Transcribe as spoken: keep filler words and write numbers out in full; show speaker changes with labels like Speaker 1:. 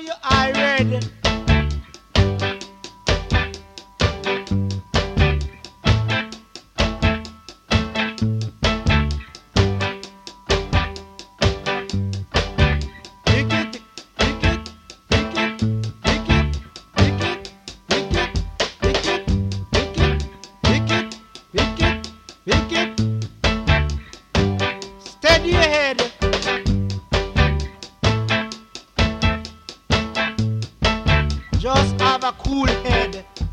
Speaker 1: your eye red. Steady your head. Just have a cool head.